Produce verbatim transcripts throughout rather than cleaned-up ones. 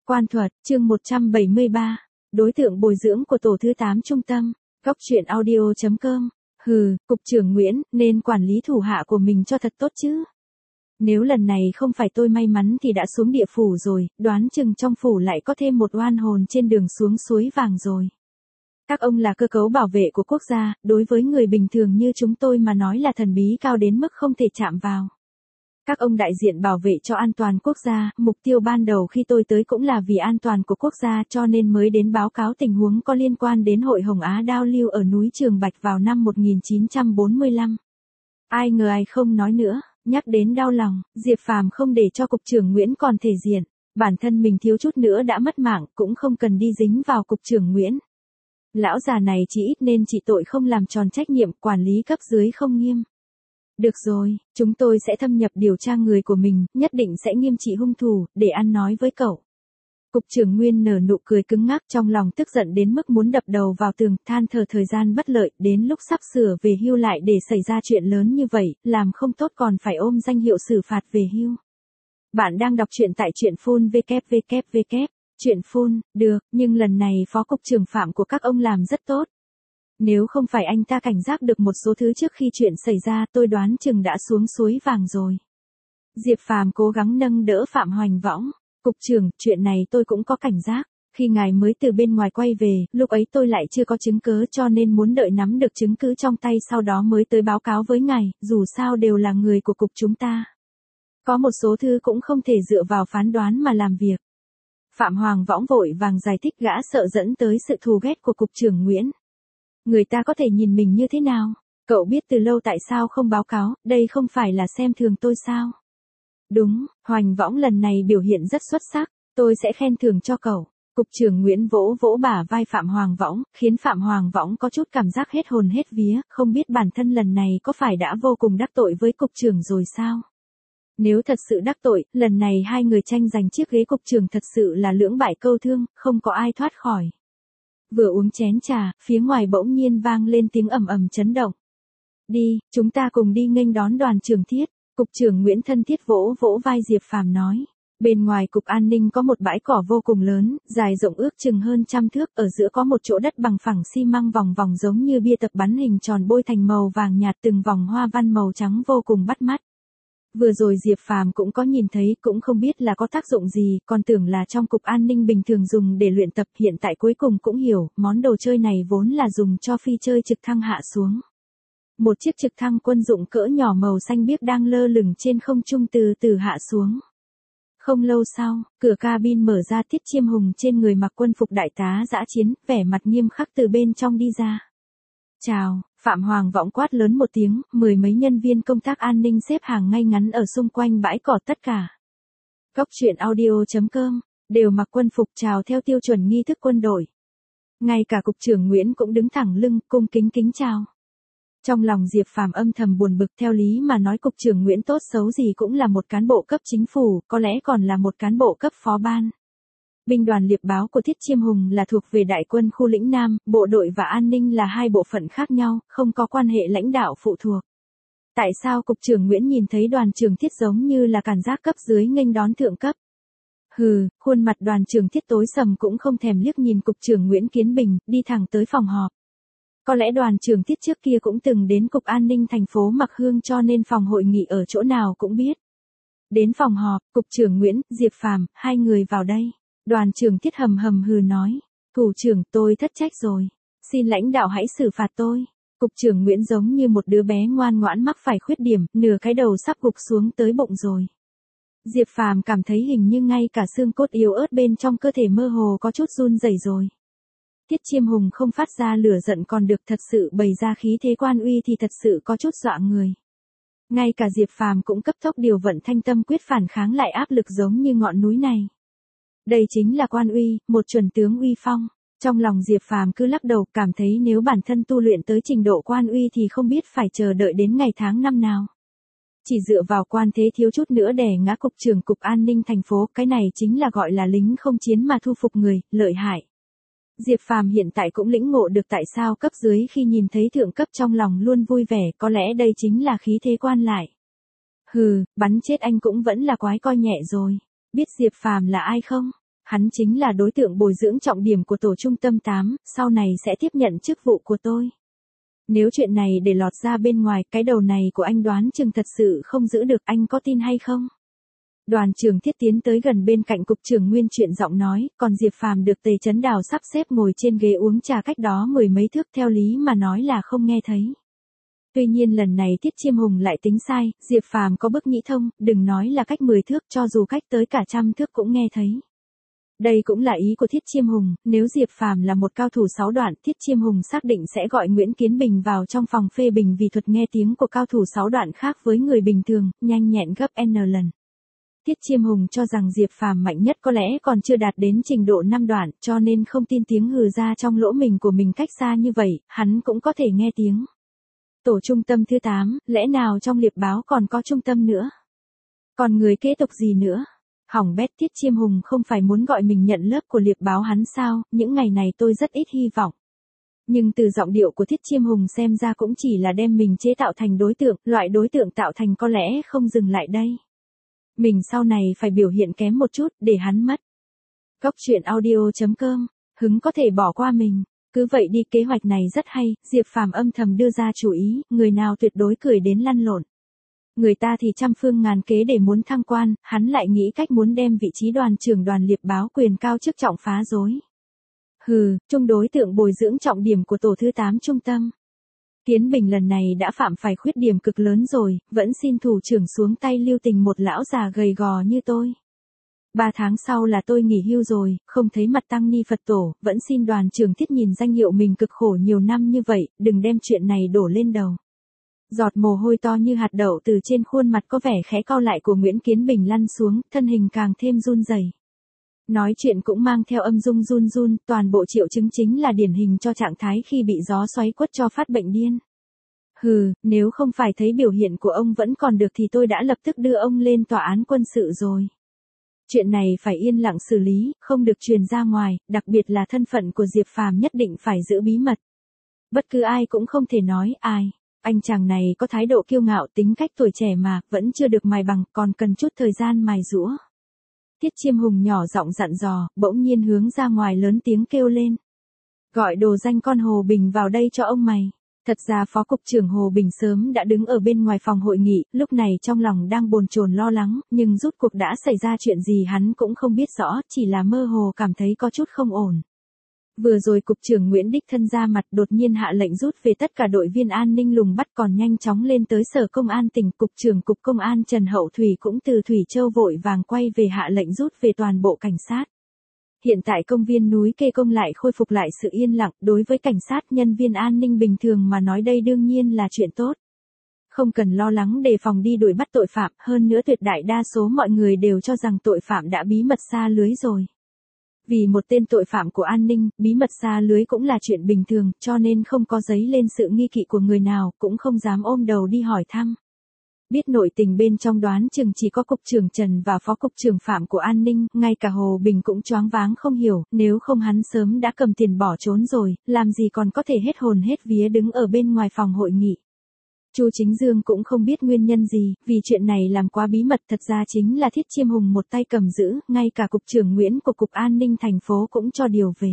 Quan thuật, chương một trăm bảy mươi ba. Đối tượng bồi dưỡng của tổ thứ tám trung tâm. Góc truyện audio chấm com. Hừ, cục trưởng Nguyễn, nên quản lý thủ hạ của mình cho thật tốt chứ. Nếu lần này không phải tôi may mắn thì đã xuống địa phủ rồi, đoán chừng trong phủ lại có thêm một oan hồn trên đường xuống suối vàng rồi. Các ông là cơ cấu bảo vệ của quốc gia, đối với người bình thường như chúng tôi mà nói là thần bí cao đến mức không thể chạm vào. Các ông đại diện bảo vệ cho an toàn quốc gia, mục tiêu ban đầu khi tôi tới cũng là vì an toàn của quốc gia cho nên mới đến báo cáo tình huống có liên quan đến Hội Hồng Á Đao Lưu ở núi Trường Bạch vào năm một nghìn chín trăm bốn mươi lăm. Ai ngờ ai không nói nữa, nhắc đến đau lòng, Diệp Phàm không để cho cục trưởng Nguyễn còn thể diện, bản thân mình thiếu chút nữa đã mất mạng cũng không cần đi dính vào cục trưởng Nguyễn. Lão già này chỉ ít nên trị tội không làm tròn trách nhiệm, quản lý cấp dưới không nghiêm. Được rồi, chúng tôi sẽ thâm nhập điều tra người của mình, nhất định sẽ nghiêm trị hung thủ, để ăn nói với cậu. Cục trưởng Nguyên nở nụ cười cứng ngắc, trong lòng tức giận đến mức muốn đập đầu vào tường, than thở thời gian bất lợi, đến lúc sắp sửa về hưu lại để xảy ra chuyện lớn như vậy, làm không tốt còn phải ôm danh hiệu xử phạt về hưu. Bạn đang đọc truyện tại truyện phun vê kép vê kép vê kép. Chuyện phun, được, nhưng lần này phó cục trưởng Phạm của các ông làm rất tốt. Nếu không phải anh ta cảnh giác được một số thứ trước khi chuyện xảy ra, tôi đoán chừng đã xuống suối vàng rồi. Diệp Phàm cố gắng nâng đỡ Phạm Hoành Võng. Cục trưởng, chuyện này tôi cũng có cảnh giác. Khi ngài mới từ bên ngoài quay về, lúc ấy tôi lại chưa có chứng cứ cho nên muốn đợi nắm được chứng cứ trong tay sau đó mới tới báo cáo với ngài, dù sao đều là người của cục chúng ta. Có một số thứ cũng không thể dựa vào phán đoán mà làm việc. Phạm Hoàng Võng vội vàng giải thích, gã sợ dẫn tới sự thù ghét của cục trưởng Nguyễn. Người ta có thể nhìn mình như thế nào? Cậu biết từ lâu tại sao không báo cáo, đây không phải là xem thường tôi sao? Đúng, Hoành Võng lần này biểu hiện rất xuất sắc, tôi sẽ khen thưởng cho cậu. Cục trưởng Nguyễn vỗ vỗ bả vai Phạm Hoàng Võng, khiến Phạm Hoàng Võng có chút cảm giác hết hồn hết vía, không biết bản thân lần này có phải đã vô cùng đắc tội với cục trưởng rồi sao? Nếu thật sự đắc tội, lần này hai người tranh giành chiếc ghế cục trưởng thật sự là lưỡng bại câu thương, không có ai thoát khỏi. Vừa uống chén trà, phía ngoài bỗng nhiên vang lên tiếng ầm ầm chấn động. Đi, chúng ta cùng đi nghênh đón đoàn trưởng Thiết. Cục trưởng Nguyễn thân thiết vỗ vỗ vai Diệp Phàm nói. Bên ngoài cục an ninh có một bãi cỏ vô cùng lớn, dài rộng ước chừng hơn trăm thước, ở giữa có một chỗ đất bằng phẳng xi măng vòng vòng giống như bia tập bắn hình tròn bôi thành màu vàng nhạt, từng vòng hoa văn màu trắng vô cùng bắt mắt. Vừa rồi Diệp Phàm cũng có nhìn thấy, cũng không biết là có tác dụng gì, còn tưởng là trong cục an ninh bình thường dùng để luyện tập, hiện tại cuối cùng cũng hiểu, món đồ chơi này vốn là dùng cho phi chơi trực thăng hạ xuống. Một chiếc trực thăng quân dụng cỡ nhỏ màu xanh biếc đang lơ lửng trên không trung từ từ hạ xuống. Không lâu sau, cửa cabin mở ra, Tiết Chiêm Hùng trên người mặc quân phục đại tá dã chiến, vẻ mặt nghiêm khắc từ bên trong đi ra. Chào, Phạm Hoàng Võng quát lớn một tiếng, mười mấy nhân viên công tác an ninh xếp hàng ngay ngắn ở xung quanh bãi cỏ tất cả. Góc truyện audio chấm com, đều mặc quân phục chào theo tiêu chuẩn nghi thức quân đội. Ngay cả cục trưởng Nguyễn cũng đứng thẳng lưng, cung kính kính chào. Trong lòng Diệp Phàm âm thầm buồn bực, theo lý mà nói cục trưởng Nguyễn tốt xấu gì cũng là một cán bộ cấp chính phủ, có lẽ còn là một cán bộ cấp phó ban. Binh đoàn liệp báo của Thiết Chiêm Hùng là thuộc về đại quân khu lĩnh Nam, bộ đội và an ninh là hai bộ phận khác nhau, không có quan hệ lãnh đạo phụ thuộc. Tại sao cục trưởng Nguyễn nhìn thấy đoàn trưởng Thiết giống như là cảm giác cấp dưới nghênh đón thượng cấp? Hừ, khuôn mặt đoàn trưởng Thiết tối sầm cũng không thèm liếc nhìn cục trưởng Nguyễn Kiến Bình, đi thẳng tới phòng họp. Có lẽ đoàn trưởng Thiết trước kia cũng từng đến cục an ninh thành phố Mặc Hương cho nên phòng hội nghị ở chỗ nào cũng biết. Đến phòng họp, cục trưởng Nguyễn, Diệp Phàm, hai người vào đây. Đoàn trưởng Thiết hầm hầm hừ nói. Thủ trưởng, tôi thất trách rồi. Xin lãnh đạo hãy xử phạt tôi. Cục trưởng Nguyễn giống như một đứa bé ngoan ngoãn mắc phải khuyết điểm, nửa cái đầu sắp gục xuống tới bụng rồi. Diệp Phàm cảm thấy hình như ngay cả xương cốt yếu ớt bên trong cơ thể mơ hồ có chút run rẩy rồi. Tiết Chiêm Hùng không phát ra lửa giận còn được, thật sự bày ra khí thế quan uy thì thật sự có chút dọa người. Ngay cả Diệp Phàm cũng cấp tốc điều vận thanh tâm quyết phản kháng lại áp lực giống như ngọn núi này. Đây chính là quan uy, một chuẩn tướng uy phong. Trong lòng Diệp Phàm cứ lắc đầu, cảm thấy nếu bản thân tu luyện tới trình độ quan uy thì không biết phải chờ đợi đến ngày tháng năm nào. Chỉ dựa vào quan thế thiếu chút nữa đè ngã cục trưởng cục an ninh thành phố, cái này chính là gọi là lính không chiến mà thu phục người, lợi hại. Diệp Phàm hiện tại cũng lĩnh ngộ được tại sao cấp dưới khi nhìn thấy thượng cấp trong lòng luôn vui vẻ, có lẽ đây chính là khí thế quan lại. Hừ, bắn chết anh cũng vẫn là quái coi nhẹ rồi. Biết Diệp Phàm là ai không? Hắn chính là đối tượng bồi dưỡng trọng điểm của tổ trung tâm tám, sau này sẽ tiếp nhận chức vụ của tôi. Nếu chuyện này để lọt ra bên ngoài, cái đầu này của anh đoán chừng thật sự không giữ được, anh có tin hay không? Đoàn trưởng Thiết tiến tới gần bên cạnh cục trưởng Nguyên chuyện giọng nói, còn Diệp Phàm được Tề Chấn Đào sắp xếp ngồi trên ghế uống trà cách đó mười mấy thước, theo lý mà nói là không nghe thấy. Tuy nhiên lần này Tiết Chiêm Hùng lại tính sai, Diệp Phàm có bức nhĩ thông, đừng nói là cách mười thước, cho dù cách tới cả trăm thước cũng nghe thấy. Đây cũng là ý của Thiết Chiêm Hùng, nếu Diệp Phàm là một cao thủ sáu đoạn, Thiết Chiêm Hùng xác định sẽ gọi Nguyễn Kiến Bình vào trong phòng phê bình vì thuật nghe tiếng của cao thủ sáu đoạn khác với người bình thường, nhanh nhẹn gấp N lần. Tiết Chiêm Hùng cho rằng Diệp Phàm mạnh nhất có lẽ còn chưa đạt đến trình độ năm đoạn, cho nên không tin tiếng hừ ra trong lỗ mình của mình cách xa như vậy, hắn cũng có thể nghe tiếng. Tổ trung tâm thứ tám, lẽ nào trong liệp báo còn có trung tâm nữa? Còn người kế tục gì nữa? Hỏng bét, Tiết Chiêm Hùng không phải muốn gọi mình nhận lớp của liệp báo hắn sao, những ngày này tôi rất ít hy vọng. Nhưng từ giọng điệu của Thiết Chiêm Hùng xem ra cũng chỉ là đem mình chế tạo thành đối tượng, loại đối tượng tạo thành có lẽ không dừng lại đây. Mình sau này phải biểu hiện kém một chút, để hắn mất. Góc truyện audio chấm com, hứng có thể bỏ qua mình. Cứ vậy đi, kế hoạch này rất hay, Diệp Phàm âm thầm đưa ra chủ ý, người nào tuyệt đối cười đến lăn lộn. Người ta thì trăm phương ngàn kế để muốn thăng quan, hắn lại nghĩ cách muốn đem vị trí đoàn trưởng đoàn liệp báo quyền cao chức trọng phá rối. Hừ, chung đối tượng bồi dưỡng trọng điểm của tổ thứ tám trung tâm. Kiến Bình lần này đã phạm phải khuyết điểm cực lớn rồi, vẫn xin thủ trưởng xuống tay lưu tình một lão già gầy gò như tôi. Ba tháng sau là tôi nghỉ hưu rồi, không thấy mặt tăng ni Phật tổ, vẫn xin đoàn trưởng Thiết nhìn danh hiệu mình cực khổ nhiều năm như vậy, đừng đem chuyện này đổ lên đầu. Giọt mồ hôi to như hạt đậu từ trên khuôn mặt có vẻ khẽ cau lại của Nguyễn Kiến Bình lăn xuống, thân hình càng thêm run rẩy. Nói chuyện cũng mang theo âm dung run run, toàn bộ triệu chứng chính là điển hình cho trạng thái khi bị gió xoáy quất cho phát bệnh điên. Hừ, nếu không phải thấy biểu hiện của ông vẫn còn được thì tôi đã lập tức đưa ông lên tòa án quân sự rồi. Chuyện này phải yên lặng xử lý, không được truyền ra ngoài, đặc biệt là thân phận của Diệp Phàm nhất định phải giữ bí mật. Bất cứ ai cũng không thể nói ai. Anh chàng này có thái độ kiêu ngạo, tính cách tuổi trẻ mà, vẫn chưa được mài bằng, còn cần chút thời gian mài giũa. Tiết Chiêm Hùng nhỏ giọng dặn dò, bỗng nhiên hướng ra ngoài lớn tiếng kêu lên. Gọi đồ danh con Hồ Bình vào đây cho ông mày. Thật ra Phó Cục trưởng Hồ Bình sớm đã đứng ở bên ngoài phòng hội nghị, lúc này trong lòng đang bồn chồn lo lắng, nhưng rút cuộc đã xảy ra chuyện gì hắn cũng không biết rõ, chỉ là mơ hồ cảm thấy có chút không ổn. Vừa rồi Cục trưởng Nguyễn đích thân ra mặt đột nhiên hạ lệnh rút về tất cả đội viên an ninh lùng bắt, còn nhanh chóng lên tới Sở Công an tỉnh. Cục trưởng Cục Công an Trần Hậu Thủy cũng từ Thủy Châu vội vàng quay về hạ lệnh rút về toàn bộ cảnh sát. Hiện tại công viên núi Kê Công lại khôi phục lại sự yên lặng, đối với cảnh sát nhân viên an ninh bình thường mà nói đây đương nhiên là chuyện tốt. Không cần lo lắng đề phòng đi đuổi bắt tội phạm, hơn nữa tuyệt đại đa số mọi người đều cho rằng tội phạm đã bí mật xa lưới rồi. Vì một tên tội phạm của an ninh, bí mật xa lưới cũng là chuyện bình thường, cho nên không có giấy lên sự nghi kỵ của người nào, cũng không dám ôm đầu đi hỏi thăm. Biết nội tình bên trong đoán chừng chỉ có Cục trưởng Trần và Phó Cục trưởng Phạm của an ninh, ngay cả Hồ Bình cũng choáng váng không hiểu, nếu không hắn sớm đã cầm tiền bỏ trốn rồi, làm gì còn có thể hết hồn hết vía đứng ở bên ngoài phòng hội nghị. Chu Chính Dương cũng không biết nguyên nhân gì, vì chuyện này làm quá bí mật, thật ra chính là Thiết Chiêm Hùng một tay cầm giữ, ngay cả Cục trưởng Nguyễn của Cục An ninh thành phố cũng cho điều về.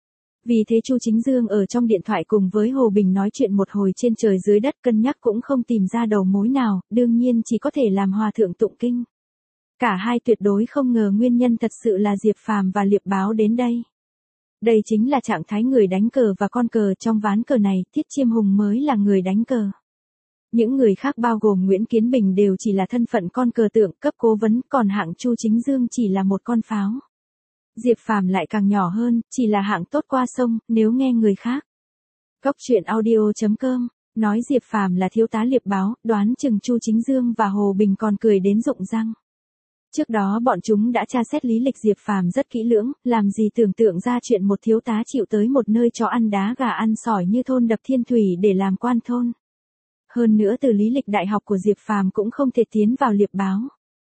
Vì thế Chu Chính Dương ở trong điện thoại cùng với Hồ Bình nói chuyện một hồi trên trời dưới đất, cân nhắc cũng không tìm ra đầu mối nào, đương nhiên chỉ có thể làm hòa thượng tụng kinh. Cả hai tuyệt đối không ngờ nguyên nhân thật sự là Diệp Phàm và Liệp Báo đến đây. Đây chính là trạng thái người đánh cờ và con cờ, trong ván cờ này, Thiết Chiêm Hùng mới là người đánh cờ. Những người khác bao gồm Nguyễn Kiến Bình đều chỉ là thân phận con cờ tượng, cấp cố vấn, còn hạng Chu Chính Dương chỉ là một con pháo. Diệp Phàm lại càng nhỏ hơn, chỉ là hạng tốt qua sông, nếu nghe người khác. Góc truyện audio chấm com, nói Diệp Phàm là thiếu tá Liệp Báo, đoán chừng Chu Chính Dương và Hồ Bình còn cười đến rụng răng. Trước đó bọn chúng đã tra xét lý lịch Diệp Phàm rất kỹ lưỡng, làm gì tưởng tượng ra chuyện một thiếu tá chịu tới một nơi chó ăn đá gà ăn sỏi như thôn Đập Thiên Thủy để làm quan thôn. Hơn nữa từ lý lịch đại học của Diệp Phàm cũng không thể tiến vào Liệp Báo.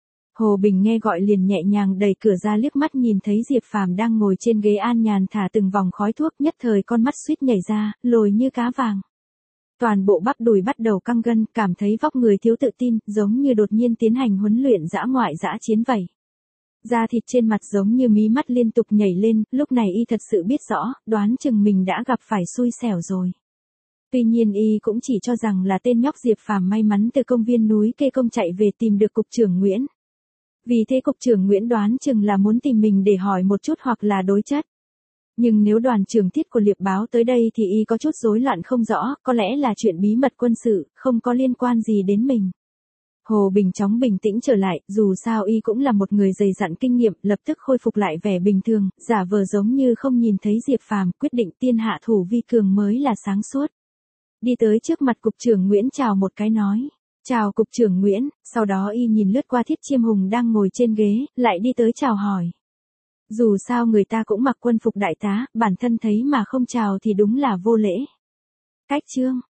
Hồ Bình nghe gọi liền nhẹ nhàng đẩy cửa ra, liếc mắt nhìn thấy Diệp Phàm đang ngồi trên ghế an nhàn thả từng vòng khói thuốc, nhất thời con mắt suýt nhảy ra, lồi như cá vàng. Toàn bộ bắp đùi bắt đầu căng gân, cảm thấy vóc người thiếu tự tin, giống như đột nhiên tiến hành huấn luyện dã ngoại dã chiến vậy. Da thịt trên mặt giống như mí mắt liên tục nhảy lên, lúc này y thật sự biết rõ, đoán chừng mình đã gặp phải xui xẻo rồi. Tuy nhiên y cũng chỉ cho rằng là tên nhóc Diệp Phàm may mắn từ công viên núi Kê Công chạy về tìm được cục trưởng Nguyễn. Vì thế cục trưởng Nguyễn đoán chừng là muốn tìm mình để hỏi một chút hoặc là đối chất. Nhưng nếu đoàn trưởng Thiết của Liệp báo tới đây thì y có chút rối loạn không rõ, có lẽ là chuyện bí mật quân sự, không có liên quan gì đến mình. Hồ Bình chóng bình tĩnh trở lại, dù sao y cũng là một người dày dặn kinh nghiệm, lập tức khôi phục lại vẻ bình thường, giả vờ giống như không nhìn thấy Diệp Phàm, quyết định tiên hạ thủ vi cường mới là sáng suốt. Đi tới trước mặt cục trưởng Nguyễn chào một cái nói, chào cục trưởng Nguyễn, sau đó y nhìn lướt qua Thiết Chiêm Hùng đang ngồi trên ghế, lại đi tới chào hỏi. Dù sao người ta cũng mặc quân phục đại tá, bản thân thấy mà không chào thì đúng là vô lễ. Cách chương